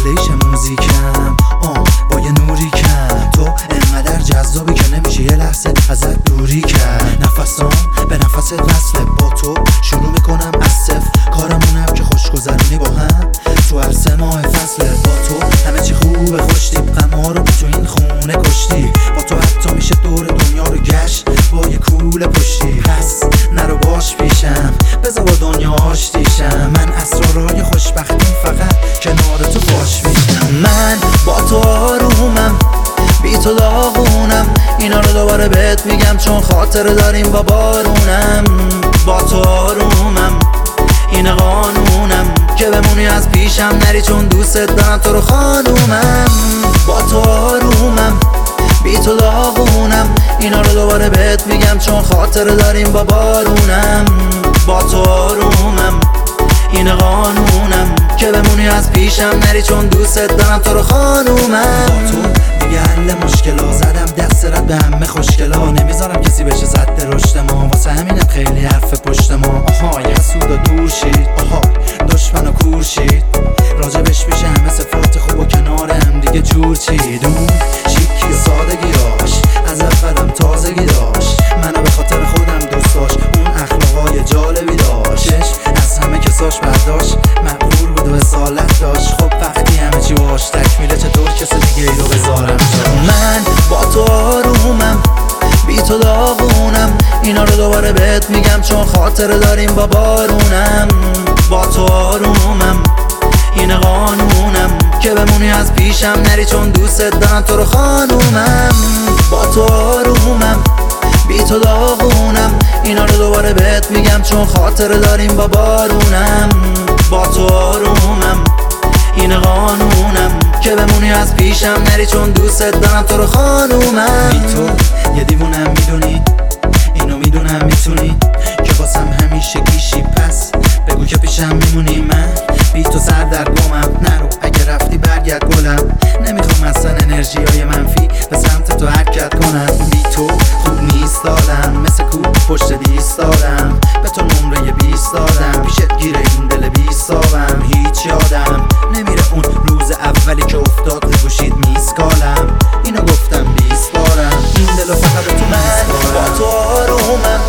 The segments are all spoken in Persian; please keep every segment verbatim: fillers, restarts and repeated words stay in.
ریلیش موزیکم آه با یه نوری کم. تو انقدر جذابی که نمیشه یه لحظه ازت دوری کرد. نفسام به نفست وصله، با تو شروع میکنم از صفر. کارمونم که خوش گذرونی با هم تو هر سه ماه فصله. با تو همه چی خوبه خوشتیب، غم‌ها رو تو این خونه کشتی. با تو حتی میشه دور دنیا رو گشت با یه کوله پشتی. پس نرو باش پیشم، بذار با دنیا آشتیشم. من اسرارای خوشبختیم فقط کنار تو باش میشم. من با تو آرومم، بی تو داغونم. اینا رو دوباره بهت میگم چون خاطره داریم با بارونم. با تو آرومم، این قانونم که بمونی از پیشم نری چون دوست دارم تو رو خانومم. با تو آرومم، بی تو داغونم. اینا رو دوباره بهت میگم چون خاطره داریم با بارونم. با تو آرومم، این قانونم که بمونی از پیشم نری چون دوست دارم تو رو خانومم. با تو دیگه حل مشکلا، زدم دست رد به همه خوشگلا. نمیذارم کسی بشه زد رشد ما، واسه همینم خیلی حرف پشت ما. آهای حسود و دور شید، آهای دشمن و کور شید. راجبش میشه همه صفات خوب و کنار هم دیگه جور چید. اون شیکی و سادگیاش از اولم تازگی داشت. منو به خاطر خودم دوست داشت، اون اخلاقای جالبی داشت. از همه کساش برداشت، مقبول بود و اصالت داشت. خب وقتی همه چی باش تکمیله چطور کسی دیگه ای رو بذارم جاش. من با تو آرومم، بی تو داغونم. اینا رو دوباره بهت میگم چون خاطره داریم با بارونم. با تو آرومم، این قانونم که بمونی از پیشم نری چون دوست دارم تو رو خانومم. با تو آرومم، بی تو داغونم. اینا رو دوباره بهت میگم چون خاطره داریم با بارونم. با تو آرومم، این قانونم که بمونی از پیشم نری چون دوست دارم تو رو خانومم. بی تو یه دیوونم میدونی، اینو میدونم میتونی که واسم همیشه گیشی. پس بگو که پیشم میمونی. من بی تو سر در گمم، نرو اگه رفتی برگرد گلم. نمیخوام اصلا انرژی های منفی به سمت تو حرکت کنم. بی تو خوب نیست دادم، مثل کوب پشت دیست دادم. به تو نمره بیست دادم، پیشت گیره این دل بیست دادم. هیچ یادم نمیره اون روز اولی که افتاد رو گوشید میسکالم. اینو گفتم بیست بارم، این دلو فقط تو من. با تو آرومم،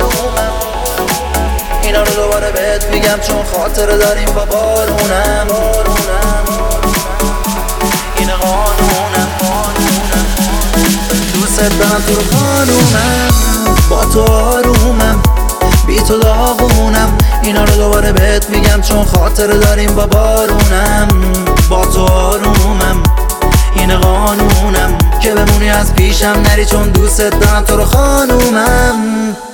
اینا رو دوباره بهت میگم چون خاطره داریم با بارونم. این قانونم، دوست دارم تو رو خانومم. با تو آرومم، بی تو داغونم. اینا رو دوباره بهت میگم چون خاطره داریم با بارونم. با تو آرومم، این قانونم که بمونی از پیشم نری چون دوست دارم تو رو خانومم.